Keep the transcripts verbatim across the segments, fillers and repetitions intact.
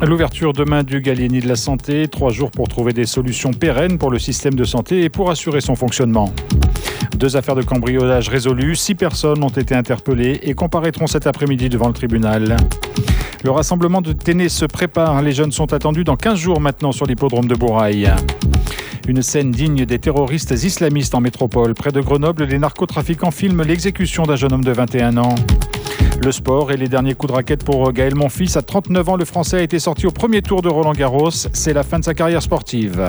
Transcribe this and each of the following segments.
L'ouverture demain du Gallieni de la santé, trois jours pour trouver des solutions pérennes pour le système de santé et pour assurer son fonctionnement. Deux affaires de cambriolage résolues, six personnes ont été interpellées et comparaîtront cet après-midi devant le tribunal. Le rassemblement de Ténès se prépare, les jeunes sont attendus dans quinze jours maintenant sur l'hippodrome de Bourail. Une scène digne des terroristes islamistes en métropole. Près de Grenoble, les narcotrafiquants filment l'exécution d'un jeune homme de vingt et un ans. Le sport et les derniers coups de raquette pour Gaël Monfils. À trente-neuf ans, le Français a été sorti au premier tour de Roland-Garros. C'est la fin de sa carrière sportive.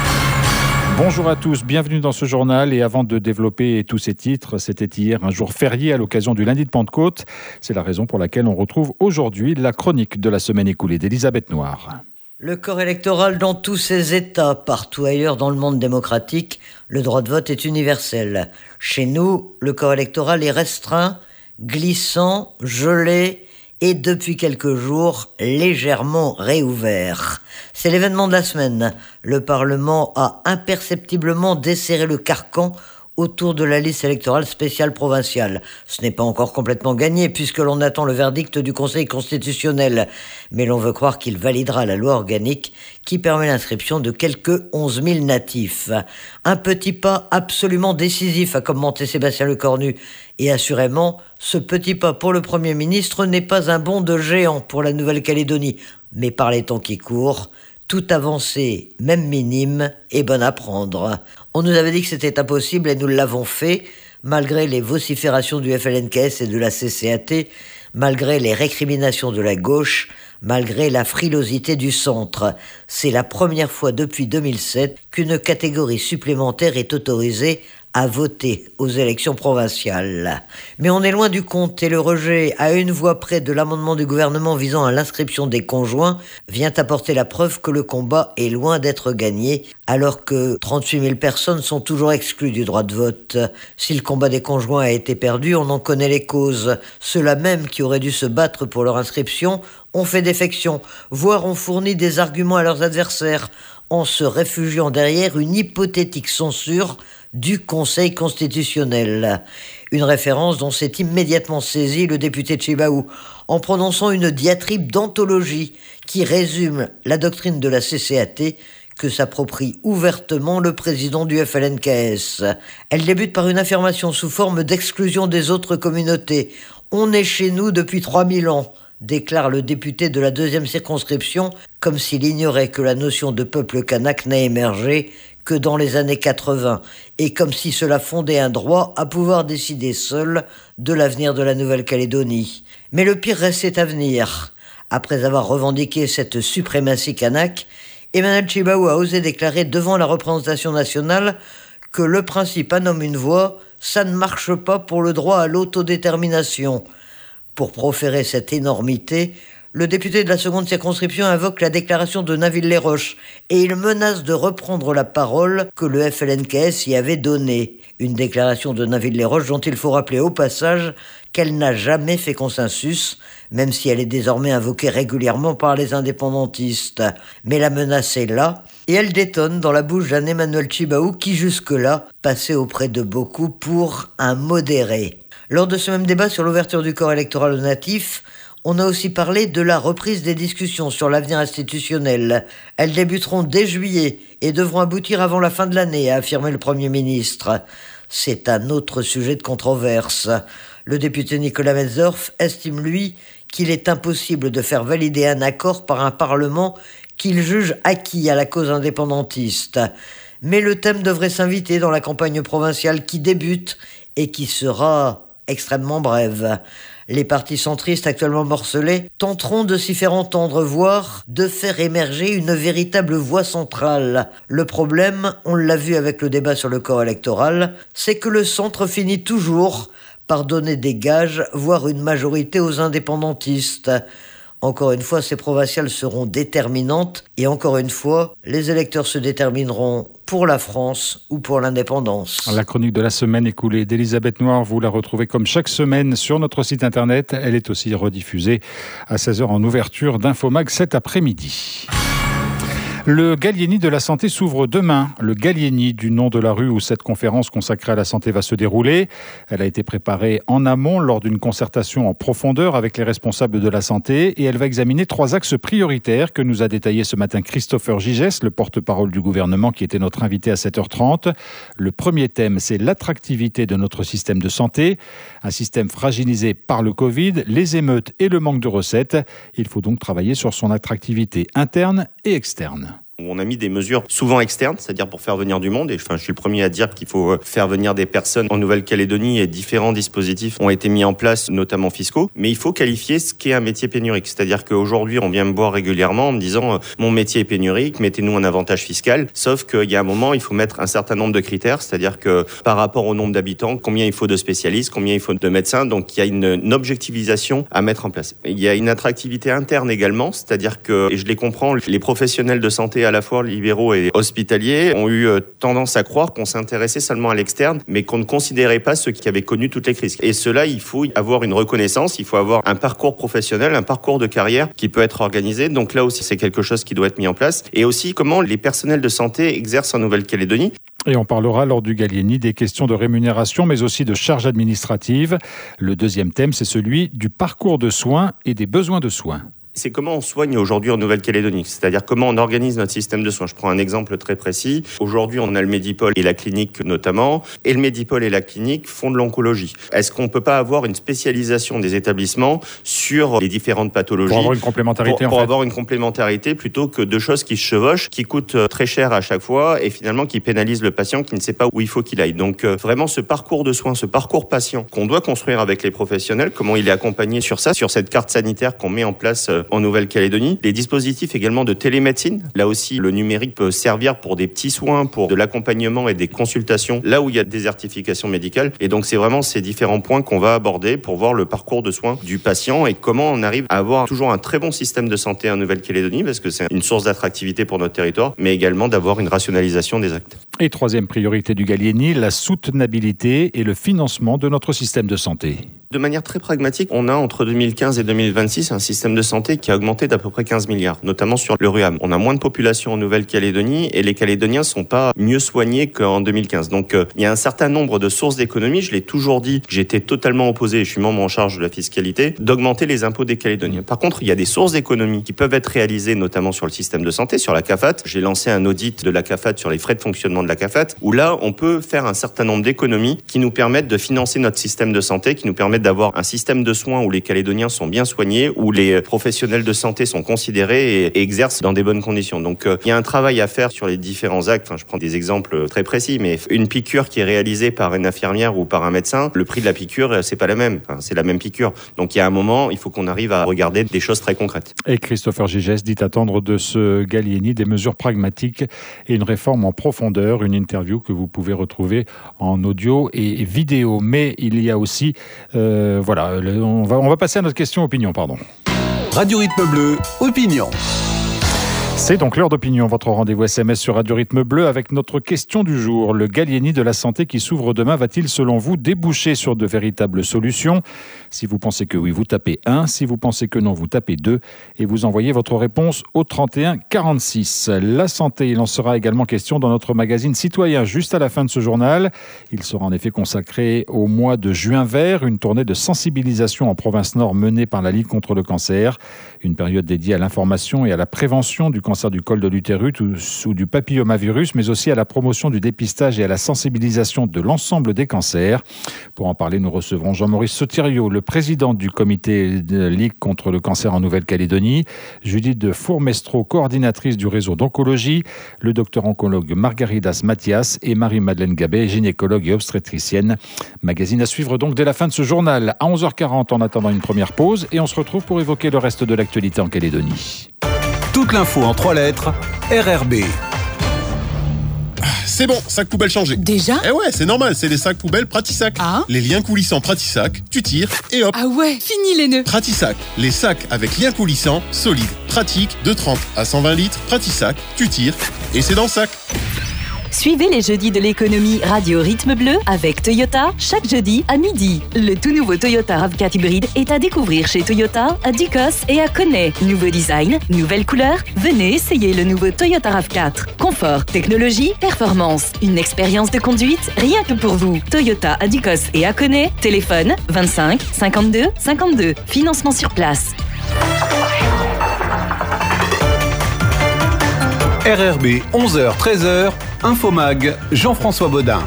Bonjour à tous, bienvenue dans ce journal. Et avant de développer tous ces titres, c'était hier un jour férié à l'occasion du lundi de Pentecôte. C'est la raison pour laquelle on retrouve aujourd'hui la chronique de la semaine écoulée d'Elisabeth Noir. Le corps électoral dans tous ses états, partout ailleurs dans le monde démocratique, le droit de vote est universel. Chez nous, le corps électoral est restreint, glissant, gelé et depuis quelques jours légèrement réouvert. C'est l'événement de la semaine. Le Parlement a imperceptiblement desserré le carcan autour de la liste électorale spéciale provinciale. Ce n'est pas encore complètement gagné puisque l'on attend le verdict du Conseil constitutionnel. Mais l'on veut croire qu'il validera la loi organique qui permet l'inscription de quelques onze mille natifs. Un petit pas absolument décisif, a commenté Sébastien Lecornu. Et assurément, ce petit pas pour le Premier ministre n'est pas un bond de géant pour la Nouvelle-Calédonie. Mais par les temps qui courent, toute avancée, même minime, est bonne à prendre. On nous avait dit que c'était impossible et nous l'avons fait, malgré les vociférations du F L N K S et de la C C A T, malgré les récriminations de la gauche, malgré la frilosité du centre. C'est la première fois depuis deux mille sept qu'une catégorie supplémentaire est autorisée à voter aux élections provinciales. Mais on est loin du compte et le rejet à une voix près de l'amendement du gouvernement visant à l'inscription des conjoints vient apporter la preuve que le combat est loin d'être gagné, alors que trente-huit mille personnes sont toujours exclues du droit de vote. Si le combat des conjoints a été perdu, on en connaît les causes. Ceux-là même qui auraient dû se battre pour leur inscription ont fait défection, voire ont fourni des arguments à leurs adversaires, en se réfugiant derrière une hypothétique censure du Conseil constitutionnel. Une référence dont s'est immédiatement saisi le député de Chibaou, en prononçant une diatribe d'anthologie qui résume la doctrine de la C C A T que s'approprie ouvertement le président du F L N K S. Elle débute par une affirmation sous forme d'exclusion des autres communautés. « On est chez nous depuis trois mille ans », déclare le député de la deuxième circonscription, comme s'il ignorait que la notion de peuple kanak n'a émergé que dans les années quatre-vingts, et comme si cela fondait un droit à pouvoir décider seul de l'avenir de la Nouvelle-Calédonie. Mais le pire restait à venir. Après avoir revendiqué cette suprématie kanak, Emmanuel Chibaou a osé déclarer devant la représentation nationale que le principe un homme une voix, ça ne marche pas pour le droit à l'autodétermination. Pour proférer cette énormité, le député de la seconde circonscription invoque la déclaration de Nainville-les-Roches et il menace de reprendre la parole que le F L N K S y avait donnée. Une déclaration de Nainville-les-Roches dont il faut rappeler au passage qu'elle n'a jamais fait consensus, même si elle est désormais invoquée régulièrement par les indépendantistes. Mais la menace est là, et elle détonne dans la bouche d'un Emmanuel Chibaou qui jusque-là passait auprès de beaucoup pour un modéré. Lors de ce même débat sur l'ouverture du corps électoral aux natifs, on a aussi parlé de la reprise des discussions sur l'avenir institutionnel. Elles débuteront dès juillet et devront aboutir avant la fin de l'année, a affirmé le Premier ministre. C'est un autre sujet de controverse. Le député Nicolas Metzdorf estime, lui, qu'il est impossible de faire valider un accord par un Parlement qu'il juge acquis à la cause indépendantiste. Mais le thème devrait s'inviter dans la campagne provinciale qui débute et qui sera extrêmement brève. Les partis centristes actuellement morcelés tenteront de s'y faire entendre, voire de faire émerger une véritable voix centrale. Le problème, on l'a vu avec le débat sur le corps électoral, c'est que le centre finit toujours par donner des gages, voire une majorité aux indépendantistes. Encore une fois, ces provinciales seront déterminantes et encore une fois, les électeurs se détermineront pour la France ou pour l'indépendance. La chronique de la semaine écoulée d'Elisabeth Noir, vous la retrouvez comme chaque semaine sur notre site internet. Elle est aussi rediffusée à seize heures en ouverture d'Infomag cet après-midi. Le Gallieni de la santé s'ouvre demain. Le Gallieni, du nom de la rue où cette conférence consacrée à la santé va se dérouler. Elle a été préparée en amont lors d'une concertation en profondeur avec les responsables de la santé et elle va examiner trois axes prioritaires que nous a détaillé ce matin Christopher Gigès, le porte-parole du gouvernement qui était notre invité à sept heures trente. Le premier thème, c'est l'attractivité de notre système de santé. Un système fragilisé par le Covid, les émeutes et le manque de recettes. Il faut donc travailler sur son attractivité interne et externe. On a mis des mesures souvent externes, c'est-à-dire pour faire venir du monde. Et enfin, je suis le premier à dire qu'il faut faire venir des personnes en Nouvelle-Calédonie et différents dispositifs ont été mis en place, notamment fiscaux. Mais il faut qualifier ce qu'est un métier pénurique. C'est-à-dire qu'aujourd'hui, on vient me voir régulièrement en me disant « mon métier est pénurique, mettez-nous un avantage fiscal ». Sauf qu'il y a un moment, il faut mettre un certain nombre de critères, c'est-à-dire que par rapport au nombre d'habitants, combien il faut de spécialistes, combien il faut de médecins. Donc, il y a une, une objectivisation à mettre en place. Il y a une attractivité interne également, c'est-à-dire que, et je les comprends, les professionnels de santé à la fois libéraux et hospitaliers ont eu tendance à croire qu'on s'intéressait seulement à l'externe, mais qu'on ne considérait pas ceux qui avaient connu toutes les crises. Et cela, il faut avoir une reconnaissance, il faut avoir un parcours professionnel, un parcours de carrière qui peut être organisé. Donc là aussi, c'est quelque chose qui doit être mis en place. Et aussi, comment les personnels de santé exercent en Nouvelle-Calédonie. Et on parlera lors du Gallieni des questions de rémunération, mais aussi de charges administratives. Le deuxième thème, c'est celui du parcours de soins et des besoins de soins. C'est comment on soigne aujourd'hui en Nouvelle-Calédonie, c'est-à-dire comment on organise notre système de soins. Je prends un exemple très précis. Aujourd'hui, on a le Medipôle et la clinique notamment, et le Medipôle et la clinique font de l'oncologie. Est-ce qu'on ne peut pas avoir une spécialisation des établissements sur les différentes pathologies ? Pour avoir une complémentarité, pour, pour en fait. avoir une complémentarité plutôt que deux choses qui se chevauchent, qui coûtent très cher à chaque fois et finalement qui pénalisent le patient qui ne sait pas où il faut qu'il aille. Donc euh, vraiment ce parcours de soins, ce parcours patient qu'on doit construire avec les professionnels, comment il est accompagné sur ça, sur cette carte sanitaire qu'on met en place euh, en Nouvelle-Calédonie. Les dispositifs également de télémédecine. Là aussi, le numérique peut servir pour des petits soins, pour de l'accompagnement et des consultations, là où il y a désertification médicale. Et donc, c'est vraiment ces différents points qu'on va aborder pour voir le parcours de soins du patient et comment on arrive à avoir toujours un très bon système de santé en Nouvelle-Calédonie, parce que c'est une source d'attractivité pour notre territoire, mais également d'avoir une rationalisation des actes. Et troisième priorité du Gallieni, la soutenabilité et le financement de notre système de santé. De manière très pragmatique, on a entre deux mille quinze et deux mille vingt-six un système de santé qui a augmenté d'à peu près quinze milliards, notamment sur le RUAM. On a moins de population en Nouvelle-Calédonie et les Calédoniens sont pas mieux soignés qu'en deux mille quinze. Donc euh, il y a un certain nombre de sources d'économie, je l'ai toujours dit, j'étais totalement opposé, et je suis membre en charge de la fiscalité, d'augmenter les impôts des Calédoniens. Par contre, il y a des sources d'économie qui peuvent être réalisées notamment sur le système de santé, sur la CAFAT. J'ai lancé un audit de la CAFAT sur les frais de fonctionnement de la CAFAT, où là, on peut faire un certain nombre d'économies qui nous permettent de financer notre système de santé, qui nous permettent d'avoir un système de soins où les Calédoniens sont bien soignés, où les professionnels de santé sont considérés et, et exercent dans des bonnes conditions. Donc, euh, il y a un travail à faire sur les différents actes. Enfin, je prends des exemples très précis, mais une piqûre qui est réalisée par une infirmière ou par un médecin, le prix de la piqûre, c'est pas la même. Enfin, c'est la même piqûre. Donc, il y a un moment, il faut qu'on arrive à regarder des choses très concrètes. Et Christopher Gigès dit attendre de ce Gallieni des mesures pragmatiques et une réforme en profondeur. Une interview que vous pouvez retrouver en audio et vidéo. Mais il y a aussi, euh, voilà, on va, on va passer à notre question opinion, pardon. Radio Rythme Bleu, opinion. C'est donc l'heure d'opinion, votre rendez-vous S M S sur Radio Rythme Bleu avec notre question du jour. Le Gallieni de la santé qui s'ouvre demain va-t-il, selon vous, déboucher sur de véritables solutions ? Si vous pensez que oui, vous tapez un. Si vous pensez que non, vous tapez deux. Et vous envoyez votre réponse au trente et un quarante-six. La santé, il en sera également question dans notre magazine Citoyen, juste à la fin de ce journal. Il sera en effet consacré au mois de juin vert, une tournée de sensibilisation en province nord menée par la Ligue contre le cancer. Une période dédiée à l'information et à la prévention du cancer du col de l'utérus ou du papillomavirus, mais aussi à la promotion du dépistage et à la sensibilisation de l'ensemble des cancers. Pour en parler, nous recevrons Jean-Maurice Sotirio, le président du comité de Ligue contre le cancer en Nouvelle-Calédonie, Judith de Fourmestro, coordinatrice du réseau d'oncologie, le docteur oncologue Margaridas Mathias et Marie-Madeleine Gabet, gynécologue et obstétricienne. Magazine à suivre donc dès la fin de ce journal à onze heures quarante en attendant une première pause et on se retrouve pour évoquer le reste de l'actualité en Calédonie. Toute l'info en trois lettres, R R B. C'est bon, sac poubelle changé. Déjà ? Eh ouais, c'est normal, c'est les sacs poubelles Pratisac. Ah. Les liens coulissants Pratisac, tu tires et hop. Ah ouais, fini les nœuds. Pratisac, les sacs avec liens coulissants, solides, pratiques, de trente à cent vingt litres, Pratisac, tu tires et c'est dans le sac. Suivez les jeudis de l'économie Radio Rythme Bleu avec Toyota chaque jeudi à midi. Le tout nouveau Toyota RAV quatre hybride est à découvrir chez Toyota à Ducos et à Connay. Nouveau design, nouvelle couleur. Venez essayer le nouveau Toyota RAV quatre. Confort, technologie, performance. Une expérience de conduite rien que pour vous. Toyota à Ducos et à Connay. Téléphone vingt-cinq cinquante-deux cinquante-deux. Financement sur place. R R B, onze heures treize heures, Infomag, Jean-François Baudin.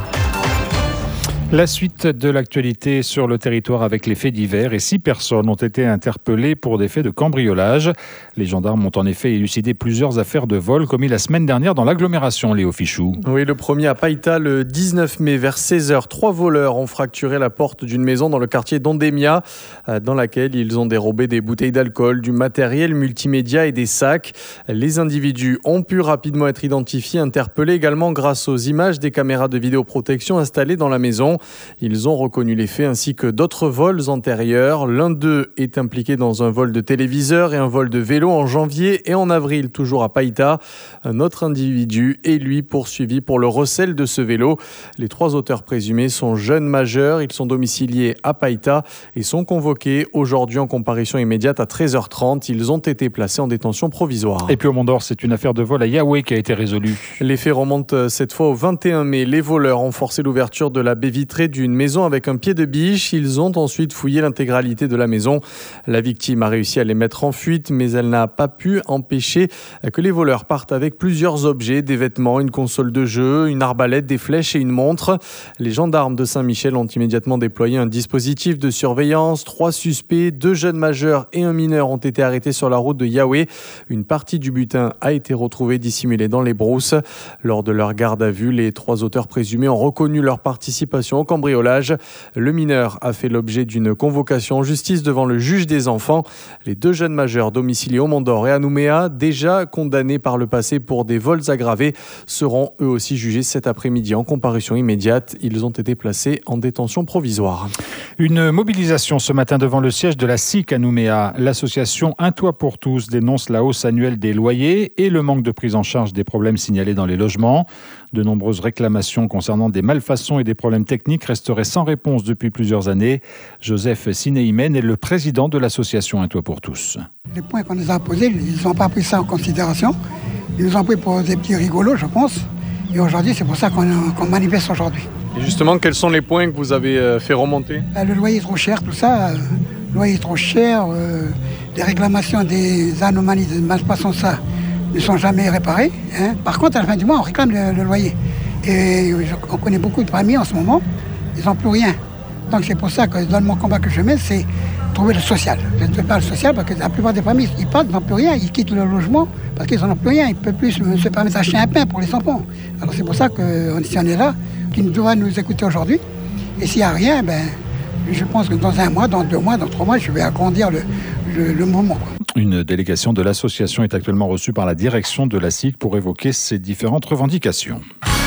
La suite de l'actualité sur le territoire avec les faits divers et six personnes ont été interpellées pour des faits de cambriolage. Les gendarmes ont en effet élucidé plusieurs affaires de vol commis la semaine dernière dans l'agglomération, Léo Fichou. Oui, le premier à Païta, le dix-neuf mai, vers seize heures. Trois voleurs ont fracturé la porte d'une maison dans le quartier d'Ondémia, dans laquelle ils ont dérobé des bouteilles d'alcool, du matériel multimédia et des sacs. Les individus ont pu rapidement être identifiés, interpellés également grâce aux images des caméras de vidéoprotection installées dans la maison. Ils ont reconnu les faits ainsi que d'autres vols antérieurs. L'un d'eux est impliqué dans un vol de téléviseur et un vol de vélo en janvier et en avril, toujours à Païta. Un autre individu est lui poursuivi pour le recel de ce vélo. Les trois auteurs présumés sont jeunes majeurs. Ils sont domiciliés à Païta et sont convoqués aujourd'hui en comparution immédiate à treize heures trente. Ils ont été placés en détention provisoire. Et puis au Mont-d'Or, c'est une affaire de vol à Yahweh qui a été résolue. Les faits remontent cette fois au vingt et un mai. Les voleurs ont forcé l'ouverture de la baie vitrée d'une maison avec un pied de biche. Ils ont ensuite fouillé l'intégralité de la maison. La victime a réussi à les mettre en fuite, mais elle n'a pas pu empêcher que les voleurs partent avec plusieurs objets, des vêtements, une console de jeu, une arbalète, des flèches et une montre. Les gendarmes de Saint-Michel ont immédiatement déployé un dispositif de surveillance. Trois suspects, deux jeunes majeurs et un mineur ont été arrêtés sur la route de Yahweh. Une partie du butin a été retrouvée dissimulée dans les brousses. Lors de leur garde à vue, les trois auteurs présumés ont reconnu leur participation au cambriolage. Le mineur a fait l'objet d'une convocation en justice devant le juge des enfants. Les deux jeunes majeurs domiciliés au Mont-d'Or et à Nouméa, déjà condamnés par le passé pour des vols aggravés, seront eux aussi jugés cet après-midi en comparution immédiate. Ils ont été placés en détention provisoire. Une mobilisation ce matin devant le siège de la S I C à Nouméa. L'association Un Toit pour tous dénonce la hausse annuelle des loyers et le manque de prise en charge des problèmes signalés dans les logements. De nombreuses réclamations concernant des malfaçons et des problèmes techniques resteraient sans réponse depuis plusieurs années. Joseph Sinéimen est le président de l'association Un Toit pour tous. Les points qu'on nous a posés, ils n'ont pas pris ça en considération. Ils nous ont pris pour des petits rigolos, je pense. Et aujourd'hui, c'est pour ça qu'on, qu'on manifeste aujourd'hui. Et justement, quels sont les points que vous avez fait remonter ? Le loyer est trop cher, tout ça. Le loyer est trop cher. Euh, les réclamations des anomalies, des malfaçons, ça ne sont jamais réparées. Hein. Par contre, à la fin du mois, on réclame le, le loyer. Et je, on connaît beaucoup de familles en ce moment, ils n'ont plus rien. Donc c'est pour ça que dans mon combat que je mets, c'est trouver le social. Je ne fais pas le social parce que la plupart des familles, ils partent, ils n'ont plus rien, ils quittent le logement parce qu'ils n'en ont plus rien. Ils ne peuvent plus se permettre d'acheter un pain pour les enfants. Alors c'est pour ça que si on est là, qu'ils doivent nous écouter aujourd'hui. Et s'il n'y a rien, ben, je pense que dans un mois, dans deux mois, dans trois mois, je vais agrandir le, le, le mouvement. Une délégation de l'association est actuellement reçue par la direction de la S I C pour évoquer ces différentes revendications.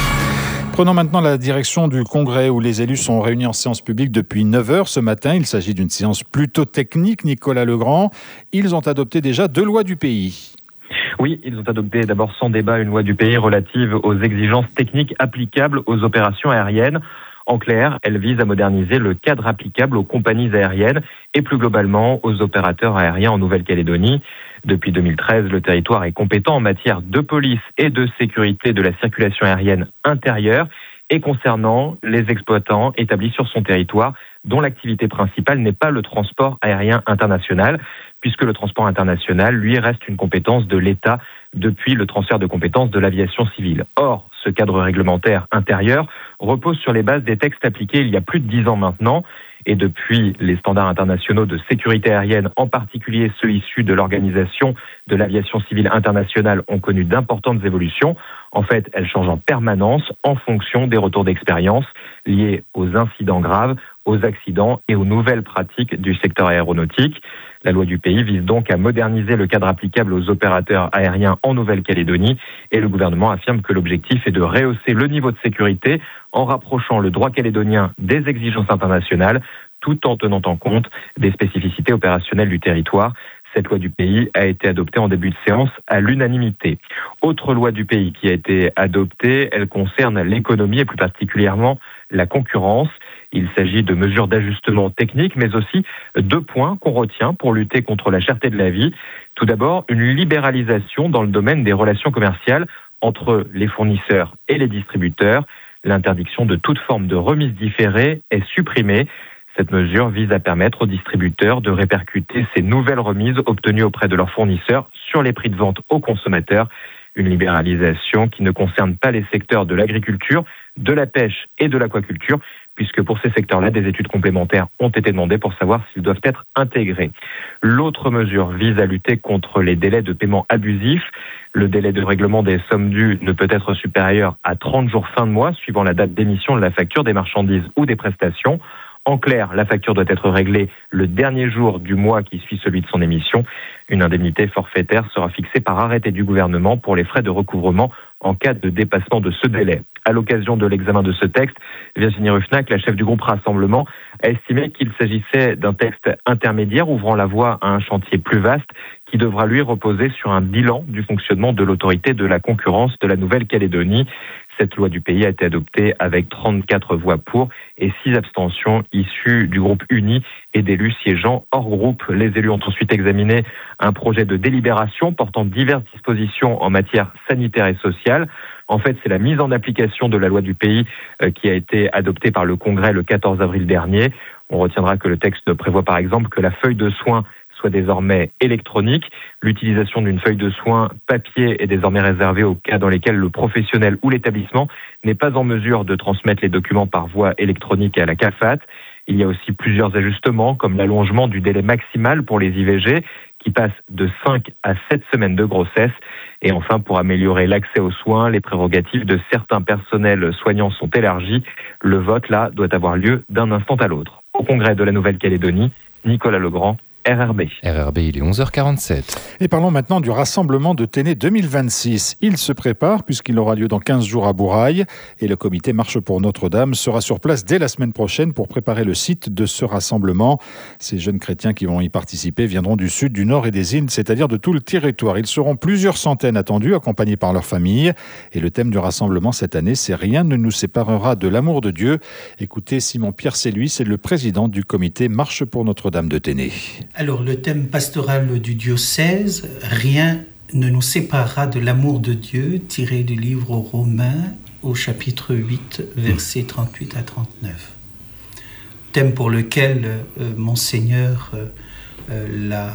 Prenons maintenant la direction du Congrès où les élus sont réunis en séance publique depuis neuf heures ce matin. Il s'agit d'une séance plutôt technique, Nicolas Legrand. Ils ont adopté déjà deux lois du pays. Oui, ils ont adopté d'abord sans débat une loi du pays relative aux exigences techniques applicables aux opérations aériennes. En clair, elle vise à moderniser le cadre applicable aux compagnies aériennes et plus globalement aux opérateurs aériens en Nouvelle-Calédonie. Depuis deux mille treize, le territoire est compétent en matière de police et de sécurité de la circulation aérienne intérieure et concernant les exploitants établis sur son territoire dont l'activité principale n'est pas le transport aérien international, puisque le transport international, lui, reste une compétence de l'État depuis le transfert de compétences de l'aviation civile. Or, ce cadre réglementaire intérieur repose sur les bases des textes appliqués il y a plus de dix ans maintenant, et depuis les standards internationaux de sécurité aérienne, en particulier ceux issus de l'Organisation de l'aviation civile internationale, ont connu d'importantes évolutions. En fait, elles changent en permanence en fonction des retours d'expérience liés aux incidents graves, aux accidents et aux nouvelles pratiques du secteur aéronautique. La loi du pays vise donc à moderniser le cadre applicable aux opérateurs aériens en Nouvelle-Calédonie et le gouvernement affirme que l'objectif est de rehausser le niveau de sécurité en rapprochant le droit calédonien des exigences internationales tout en tenant en compte des spécificités opérationnelles du territoire. Cette loi du pays a été adoptée en début de séance à l'unanimité. Autre loi du pays qui a été adoptée, elle concerne l'économie et plus particulièrement la concurrence. Il s'agit de mesures d'ajustement technique, mais aussi deux points qu'on retient pour lutter contre la cherté de la vie. Tout d'abord, une libéralisation dans le domaine des relations commerciales entre les fournisseurs et les distributeurs. L'interdiction de toute forme de remise différée est supprimée. Cette mesure vise à permettre aux distributeurs de répercuter ces nouvelles remises obtenues auprès de leurs fournisseurs sur les prix de vente aux consommateurs. Une libéralisation qui ne concerne pas les secteurs de l'agriculture, de la pêche et de l'aquaculture, puisque pour ces secteurs-là, des études complémentaires ont été demandées pour savoir s'ils doivent être intégrés. L'autre mesure vise à lutter contre les délais de paiement abusifs. Le délai de règlement des sommes dues ne peut être supérieur à trente jours fin de mois, suivant la date d'émission de la facture des marchandises ou des prestations. En clair, la facture doit être réglée le dernier jour du mois qui suit celui de son émission. Une indemnité forfaitaire sera fixée par arrêté du gouvernement pour les frais de recouvrement en cas de dépassement de ce délai. À l'occasion de l'examen de ce texte, Virginie Ruffnac, la chef du groupe Rassemblement, a estimé qu'il s'agissait d'un texte intermédiaire ouvrant la voie à un chantier plus vaste qui devra lui reposer sur un bilan du fonctionnement de l'autorité de la concurrence de la Nouvelle-Calédonie. Cette loi du pays a été adoptée avec trente-quatre voix pour et six abstentions issues du groupe uni et d'élus siégeant hors groupe. Les élus ont ensuite examiné un projet de délibération portant diverses dispositions en matière sanitaire et sociale. En fait, c'est la mise en application de la loi du pays euh, qui a été adoptée par le Congrès le quatorze avril dernier. On retiendra que le texte prévoit par exemple que la feuille de soins soit désormais électronique. L'utilisation d'une feuille de soins papier est désormais réservée aux cas dans lesquels le professionnel ou l'établissement n'est pas en mesure de transmettre les documents par voie électronique à la CAFAT. Il y a aussi plusieurs ajustements, comme l'allongement du délai maximal pour les I V G, qui passe de cinq à sept semaines de grossesse. Et enfin, pour améliorer l'accès aux soins, les prérogatives de certains personnels soignants sont élargies. Le vote, là, doit avoir lieu d'un instant à l'autre. Au Congrès de la Nouvelle-Calédonie, Nicolas Legrand, R R B. R R B, il est onze heures quarante-sept. Et parlons maintenant du rassemblement de Téné deux mille vingt-six. Il se prépare puisqu'il aura lieu dans quinze jours à Bourail et le comité Marche pour Notre-Dame sera sur place dès la semaine prochaine pour préparer le site de ce rassemblement. Ces jeunes chrétiens qui vont y participer viendront du sud, du nord et des îles, c'est-à-dire de tout le territoire. Ils seront plusieurs centaines attendus, accompagnés par leurs familles. Et le thème du rassemblement cette année, c'est « Rien ne nous séparera de l'amour de Dieu ». Écoutez, Simon-Pierre Séluy, c'est le président du comité Marche pour Notre-Dame de Téné. Alors, le thème pastoral du diocèse, « Rien ne nous séparera de l'amour de Dieu », tiré du livre aux Romains, au chapitre huit, versets trente-huit à trente-neuf. Thème pour lequel euh, Monseigneur euh, euh, l'a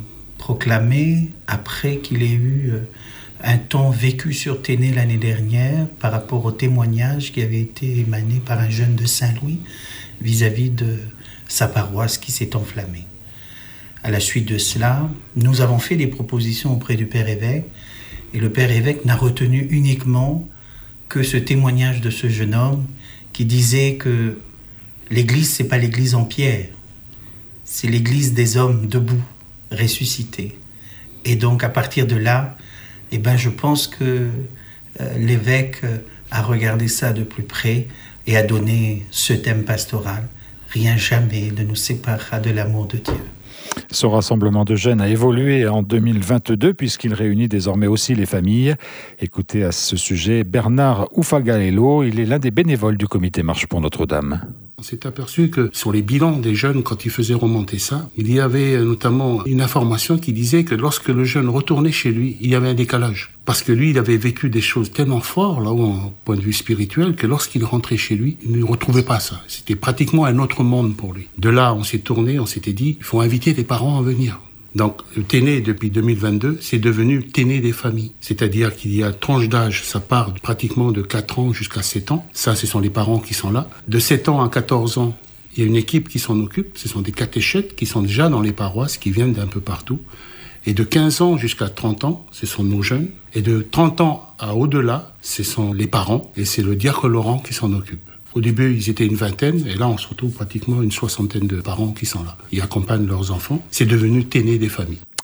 proclamé après qu'il ait eu euh, un temps vécu sur Téné l'année dernière par rapport au témoignage qui avait été émané par un jeune de Saint-Louis vis-à-vis de sa paroisse qui s'est enflammée. À la suite de cela, nous avons fait des propositions auprès du Père évêque et le Père évêque n'a retenu uniquement que ce témoignage de ce jeune homme qui disait que l'Église, c'est pas l'Église en pierre, c'est l'Église des hommes debout, ressuscités. Et donc à partir de là, eh ben, je pense que euh, l'évêque a regardé ça de plus près et a donné ce thème pastoral. Rien jamais ne nous séparera de l'amour de Dieu. Ce rassemblement de jeunes a évolué en deux mille vingt-deux puisqu'il réunit désormais aussi les familles. Écoutez à ce sujet Bernard Oufagalelo, il est l'un des bénévoles du comité Marche pour Notre-Dame. On s'est aperçu que sur les bilans des jeunes, quand ils faisaient remonter ça, il y avait notamment une information qui disait que lorsque le jeune retournait chez lui, il y avait un décalage. Parce que lui, il avait vécu des choses tellement fortes, là, au point de vue spirituel, que lorsqu'il rentrait chez lui, il ne retrouvait pas ça. C'était pratiquement un autre monde pour lui. De là, on s'est tourné, on s'était dit, il faut inviter les parents à venir. Donc, le Téné, depuis deux mille vingt-deux, c'est devenu Téné des familles. C'est-à-dire qu'il y a tranche d'âge, ça part pratiquement de quatre ans jusqu'à sept ans. Ça, ce sont les parents qui sont là. De sept ans à quatorze ans, il y a une équipe qui s'en occupe. Ce sont des catéchètes qui sont déjà dans les paroisses, qui viennent d'un peu partout. Et de quinze ans jusqu'à trente ans, ce sont nos jeunes. Et de trente ans à au-delà, ce sont les parents. Et c'est le diacre Laurent qui s'en occupe. Au début, ils étaient une vingtaine, et là, on se retrouve pratiquement une soixantaine de parents qui sont là. Ils accompagnent leurs enfants. C'est devenu Téné des familles.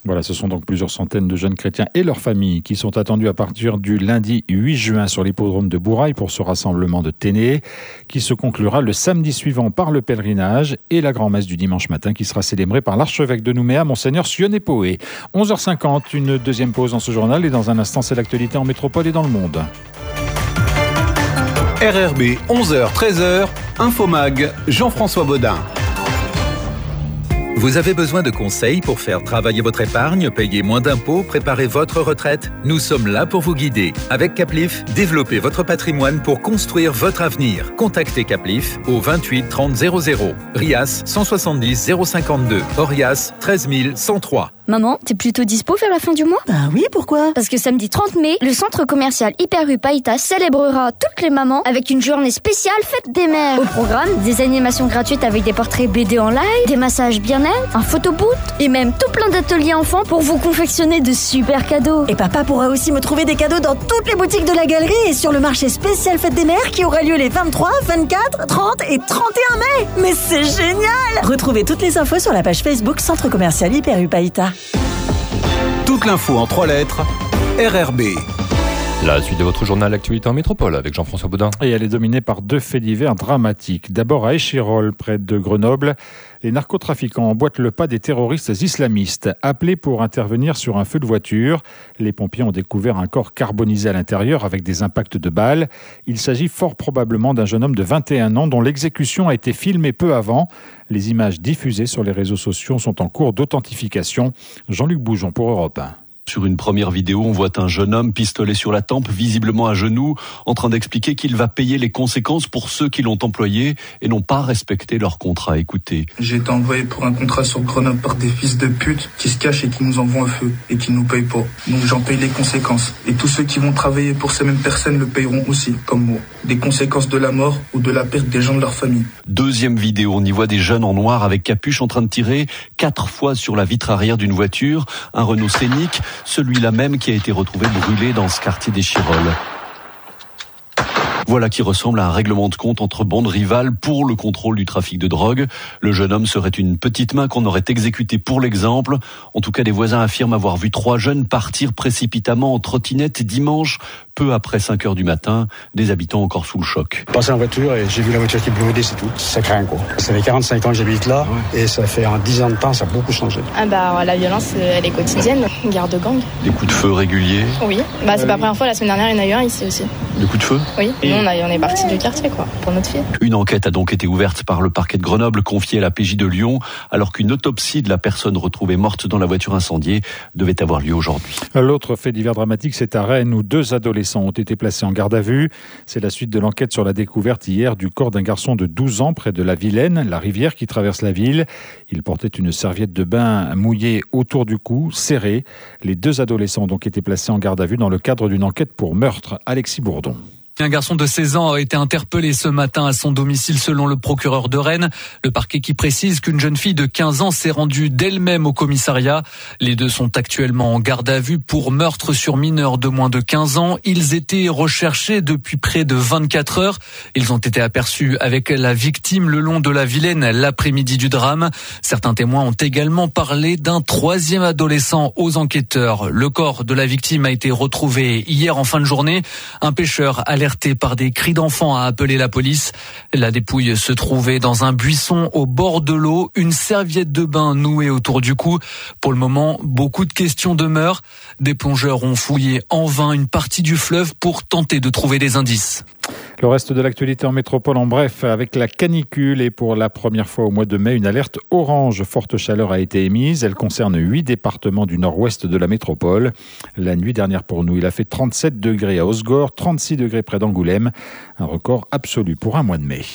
Voilà, ce sont donc plusieurs centaines de jeunes chrétiens et leurs familles qui sont attendus à partir du lundi huit juin sur l'hippodrome de Bourail pour ce rassemblement de Téné qui se conclura le samedi suivant par le pèlerinage et la grand-messe du dimanche matin qui sera célébrée par l'archevêque de Nouméa, Monseigneur Sioné Poé. onze heures cinquante, une deuxième pause dans ce journal et dans un instant, c'est l'actualité en métropole et dans le monde. R R B, onze heures treize heures, Infomag, Jean-François Baudin. Vous avez besoin de conseils pour faire travailler votre épargne, payer moins d'impôts, préparer votre retraite? Nous sommes là pour vous guider. Avec Caplif, développez votre patrimoine pour construire votre avenir. Contactez Caplif au vingt-huit trente zéro zéro. Rias cent soixante-dix zéro cinquante-deux. Orias treize mille cent trois. Maman, t'es plutôt dispo vers la fin du mois? Bah oui, pourquoi? Parce que samedi trente mai, le centre commercial Hyper U Païta célébrera toutes les mamans avec une journée spéciale fête des mères. Au programme, des animations gratuites avec des portraits B D en live, des massages bien-être, un photobooth et même tout plein d'ateliers enfants pour vous confectionner de super cadeaux. Et papa pourra aussi me trouver des cadeaux dans toutes les boutiques de la galerie et sur le marché spécial fête des mères qui aura lieu les vingt-trois, vingt-quatre, trente et trente et un mai. Mais c'est génial! Retrouvez toutes les infos sur la page Facebook Centre commercial Hyper U Païta. Toute l'info en trois lettres, R R B. La suite de votre journal Actualité en métropole avec Jean-François Baudin. Et elle est dominée par deux faits divers dramatiques. D'abord à Échirolles, près de Grenoble, les narcotrafiquants emboîtent le pas des terroristes islamistes. Appelés pour intervenir sur un feu de voiture, les pompiers ont découvert un corps carbonisé à l'intérieur avec des impacts de balles. Il s'agit fort probablement d'un jeune homme de vingt et un ans dont l'exécution a été filmée peu avant. Les images diffusées sur les réseaux sociaux sont en cours d'authentification. Jean-Luc Boujon pour Europe un. Sur une première vidéo, on voit un jeune homme pistolet sur la tempe, visiblement à genoux, en train d'expliquer qu'il va payer les conséquences pour ceux qui l'ont employé et n'ont pas respecté leur contrat. Écoutez. J'ai été envoyé pour un contrat sur Grenoble par des fils de pute qui se cachent et qui nous envoient un feu et qui nous payent pas. Donc j'en paye les conséquences. Et tous ceux qui vont travailler pour ces mêmes personnes le payeront aussi, comme moi. Des conséquences de la mort ou de la perte des gens de leur famille. Deuxième vidéo, on y voit des jeunes en noir avec capuche en train de tirer quatre fois sur la vitre arrière d'une voiture, un Renault Scénic, celui-là même qui a été retrouvé brûlé dans ce quartier d'Échirolles. Voilà qui ressemble à un règlement de compte entre bandes rivales pour le contrôle du trafic de drogue. Le jeune homme serait une petite main qu'on aurait exécutée pour l'exemple. En tout cas, des voisins affirment avoir vu trois jeunes partir précipitamment en trottinette dimanche, peu après cinq heures du matin. Des habitants encore sous le choc. Passé en voiture et j'ai vu la voiture qui brûlait, c'est tout. Ça craint quoi. Ça fait quarante-cinq ans que j'habite là et ça fait en dix ans de temps, ça a beaucoup changé. Ah bah la violence, elle est quotidienne. Guerre de gang. Des coups de feu réguliers. Oui. Bah c'est euh... pas la première fois. La semaine dernière, il y en a eu un ici aussi. Des coups de feu. Oui. Et... On, a, on est parti du quartier, quoi, pour notre fille. Une enquête a donc été ouverte par le parquet de Grenoble, confiée à la P J de Lyon, alors qu'une autopsie de la personne retrouvée morte dans la voiture incendiée devait avoir lieu aujourd'hui. L'autre fait divers dramatique, c'est à Rennes, où deux adolescents ont été placés en garde à vue. C'est la suite de l'enquête sur la découverte hier du corps d'un garçon de douze ans près de la Vilaine, la rivière qui traverse la ville. Il portait une serviette de bain mouillée autour du cou, serrée. Les deux adolescents ont donc été placés en garde à vue dans le cadre d'une enquête pour meurtre. Alexis Bourdon. Un garçon de seize ans a été interpellé ce matin à son domicile selon le procureur de Rennes. Le parquet qui précise qu'une jeune fille de quinze ans s'est rendue d'elle-même au commissariat. Les deux sont actuellement en garde à vue pour meurtre sur mineur de moins de quinze ans. Ils étaient recherchés depuis près de vingt-quatre heures. Ils ont été aperçus avec la victime le long de la Vilaine l'après-midi du drame. Certains témoins ont également parlé d'un troisième adolescent aux enquêteurs. Le corps de la victime a été retrouvé hier en fin de journée. Un pêcheur alerté par des cris d'enfants a appelé la police. La dépouille se trouvait dans un buisson au bord de l'eau, une serviette de bain nouée autour du cou. Pour le moment, beaucoup de questions demeurent. Des plongeurs ont fouillé en vain une partie du fleuve pour tenter de trouver des indices. Le reste de l'actualité en métropole, en bref, avec la canicule et pour la première fois au mois de mai, une alerte orange forte chaleur a été émise. Elle concerne huit départements du nord-ouest de la métropole. La nuit dernière pour nous, il a fait trente-sept degrés à Osgore, trente-six degrés près d'Angoulême. Un record absolu pour un mois de mai.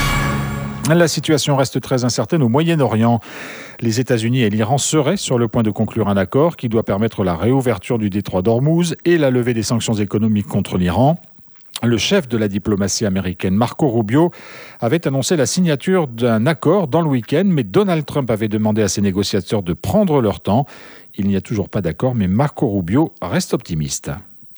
La situation reste très incertaine au Moyen-Orient. Les États-Unis et l'Iran seraient sur le point de conclure un accord qui doit permettre la réouverture du détroit d'Ormuz et la levée des sanctions économiques contre l'Iran. Le chef de la diplomatie américaine, Marco Rubio, avait annoncé la signature d'un accord dans le week-end, mais Donald Trump avait demandé à ses négociateurs de prendre leur temps. Il n'y a toujours pas d'accord, mais Marco Rubio reste optimiste.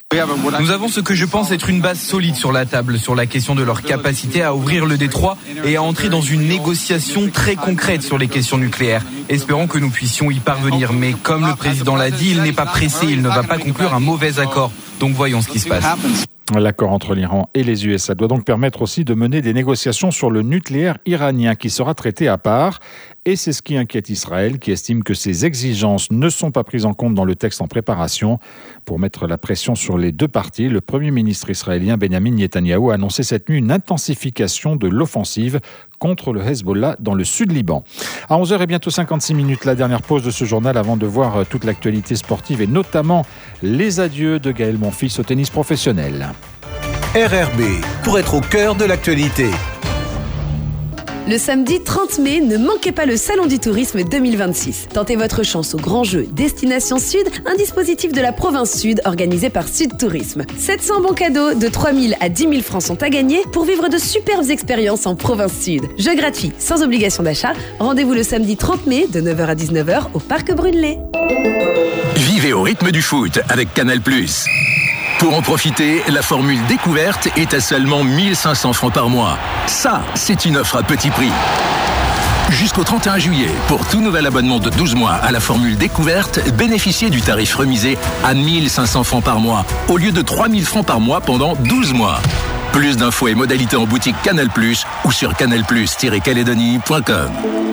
Nous avons ce que je pense être une base solide sur la table sur la question de leur capacité à ouvrir le détroit et à entrer dans une négociation très concrète sur les questions nucléaires. Espérons que nous puissions y parvenir. Mais comme le président l'a dit, il n'est pas pressé, il ne va pas conclure un mauvais accord. Donc voyons ce qui se passe. L'accord entre l'Iran et les U S A doit donc permettre aussi de mener des négociations sur le nucléaire iranien qui sera traité à part. Et c'est ce qui inquiète Israël, qui estime que ces exigences ne sont pas prises en compte dans le texte en préparation. Pour mettre la pression sur les deux parties, le Premier ministre israélien Benjamin Netanyahou a annoncé cette nuit une intensification de l'offensive contre le Hezbollah dans le sud Liban. À onze heures et bientôt cinquante-six minutes, la dernière pause de ce journal avant de voir toute l'actualité sportive et notamment les adieux de Gaël Monfils au tennis professionnel. R R B, pour être au cœur de l'actualité. Le samedi trente mai, ne manquez pas le Salon du Tourisme deux mille vingt-six. Tentez votre chance au grand jeu Destination Sud, un dispositif de la province Sud organisé par Sud Tourisme. sept cents bons cadeaux de trois mille à dix mille francs sont à gagner pour vivre de superbes expériences en province Sud. Jeux gratuits, sans obligation d'achat. Rendez-vous le samedi trente mai de neuf heures à dix-neuf heures au Parc Brunelay. Vivez au rythme du foot avec Canal plus. Pour en profiter, la formule découverte est à seulement mille cinq cents francs par mois. Ça, c'est une offre à petit prix. Jusqu'au trente et un juillet, pour tout nouvel abonnement de douze mois à la formule découverte, bénéficiez du tarif remisé à mille cinq cents francs par mois, au lieu de trois mille francs par mois pendant douze mois. Plus d'infos et modalités en boutique Canal plus ou sur canal plus tiret calédonie point com.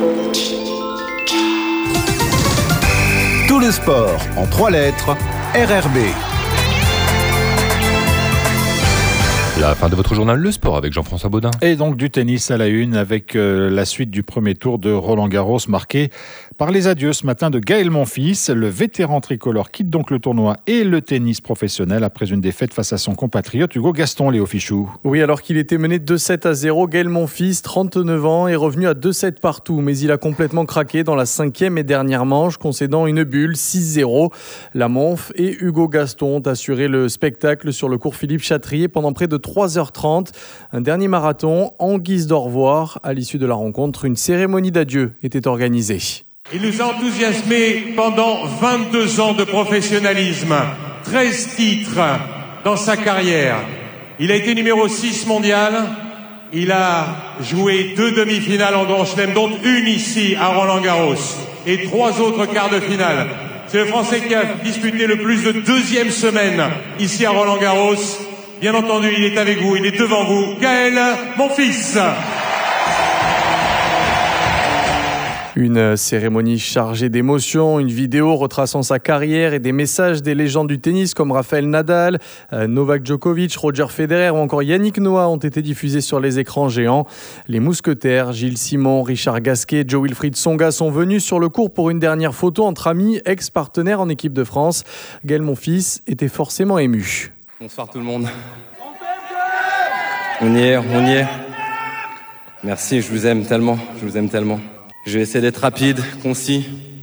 Tout le sport en trois lettres, R R B. La fin de votre journal Le Sport avec Jean-François Baudin. Et donc du tennis à la une avec euh, la suite du premier tour de Roland-Garros marqué par les adieux ce matin de Gaël Monfils. Le vétéran tricolore quitte donc le tournoi et le tennis professionnel après une défaite face à son compatriote Hugo Gaston, Léo Fichou. Oui, alors qu'il était mené deux sept à zéro, Gaël Monfils, trente-neuf ans, est revenu à deux sept partout. Mais il a complètement craqué dans la cinquième et dernière manche, concédant une bulle six zéro. La Monf et Hugo Gaston ont assuré le spectacle sur le cours Philippe Chatrier pendant près de trois heures trente. Un dernier marathon en guise d'au revoir. À l'issue de la rencontre, une cérémonie d'adieu était organisée. Il nous a enthousiasmés pendant vingt-deux ans de professionnalisme, treize titres dans sa carrière. Il a été numéro six mondial, il a joué deux demi-finales en Grand Chelem, dont une ici à Roland-Garros, et trois autres quarts de finale. C'est le Français qui a disputé le plus de deuxième semaine ici à Roland-Garros. Bien entendu, il est avec vous, il est devant vous, Gaël Monfils. Une cérémonie chargée d'émotions, une vidéo retraçant sa carrière et des messages des légendes du tennis comme Rafael Nadal, Novak Djokovic, Roger Federer ou encore Yannick Noah ont été diffusés sur les écrans géants. Les mousquetaires, Gilles Simon, Richard Gasquet, Joe Wilfried Tsonga sont venus sur le court pour une dernière photo entre amis, ex-partenaires en équipe de France. Gaël Monfils était forcément ému. Bonsoir tout le monde. On y est, on y est. Merci, je vous aime tellement, je vous aime tellement. Je vais essayer d'être rapide, concis.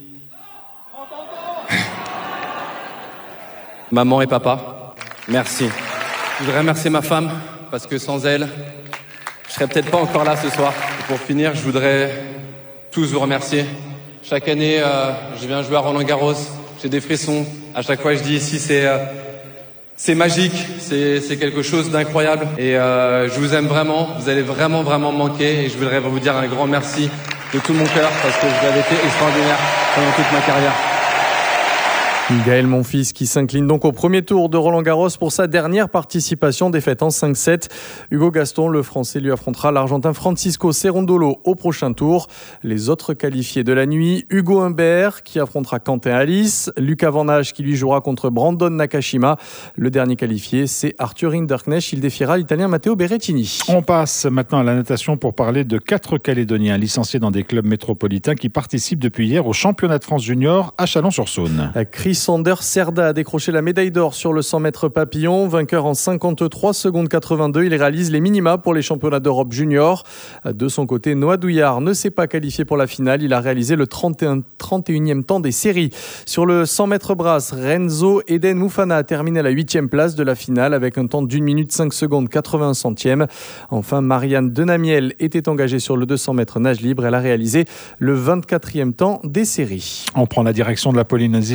Maman et papa, merci. Je voudrais remercier ma femme, parce que sans elle, je serais peut-être pas encore là ce soir. Et pour finir, je voudrais tous vous remercier. Chaque année, euh, je viens jouer à Roland-Garros, j'ai des frissons. À chaque fois, je dis ici, c'est... Euh, C'est magique, c'est, c'est quelque chose d'incroyable et euh, je vous aime vraiment, vous allez vraiment vraiment me manquer et je voudrais vous dire un grand merci de tout mon cœur parce que vous avez été extraordinaire pendant toute ma carrière. Gaël Monfils qui s'incline donc au premier tour de Roland-Garros pour sa dernière participation, défaite en cinq sept. Hugo Gaston, le Français, lui affrontera l'Argentin Francisco Cerundolo au prochain tour. Les autres qualifiés de la nuit, Hugo Humbert qui affrontera Quentin Alice, Lucas Van Hache qui lui jouera contre Brandon Nakashima. Le dernier qualifié, c'est Arthur Hinderknecht. Il défiera l'Italien Matteo Berrettini. On passe maintenant à la natation pour parler de quatre Calédoniens licenciés dans des clubs métropolitains qui participent depuis hier au championnat de France junior à Chalon-sur-Saône. Chris Sander Cerda a décroché la médaille d'or sur le cent mètres papillon. Vainqueur en cinquante-trois secondes quatre-vingt-deux, il réalise les minima pour les championnats d'Europe junior. De son côté, Noah Douillard ne s'est pas qualifié pour la finale. Il a réalisé le trente et un, trente et unième temps des séries. Sur le cent mètres brasse, Renzo Eden Moufana a terminé à la huitième place de la finale avec un temps d'une minute cinq secondes quatre-vingt-un centièmes. Enfin, Marianne Denamiel était engagée sur le deux cents mètres nage libre. Elle a réalisé le vingt-quatrième temps des séries. On prend la direction de la Polynésie française pour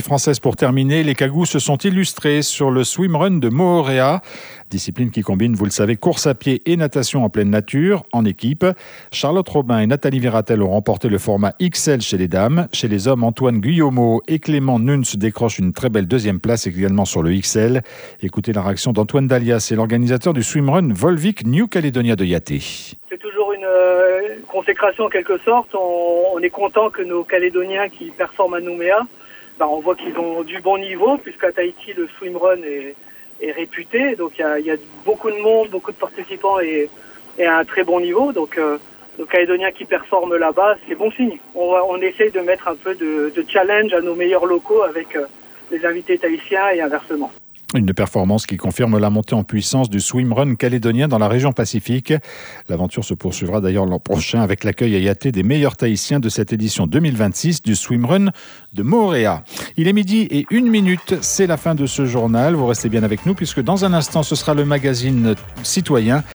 pour terminer, les Cagous se sont illustrés sur le swimrun de Moorea, discipline qui combine, vous le savez, course à pied et natation en pleine nature, en équipe. Charlotte Robin et Nathalie Viratel ont remporté le format X L chez les dames. Chez les hommes, Antoine Guillaumeau et Clément Nuns décrochent une très belle deuxième place également sur le X L. Écoutez la réaction d'Antoine Dalias, c'est l'organisateur du swimrun Volvic New Caledonia de Yaté. C'est toujours une euh, consécration en quelque sorte. On, on est content que nos Calédoniens qui performent à Nouméa, ben, on voit qu'ils ont du bon niveau, puisqu'à Tahiti, le swimrun est, est réputé. Donc il y a, y a beaucoup de monde, beaucoup de participants et, et à un très bon niveau. Donc euh, nos Calédoniens qui performent là-bas, c'est bon signe. On, on essaye de mettre un peu de, de challenge à nos meilleurs locaux avec euh, les invités tahitiens et inversement. Une performance qui confirme la montée en puissance du swimrun calédonien dans la région Pacifique. L'aventure se poursuivra d'ailleurs l'an prochain avec l'accueil à Yaté des meilleurs Tahitiens de cette édition deux mille vingt-six du swimrun de Moorea. Il est midi et une minute, c'est la fin de ce journal. Vous restez bien avec nous puisque dans un instant, ce sera le magazine citoyen.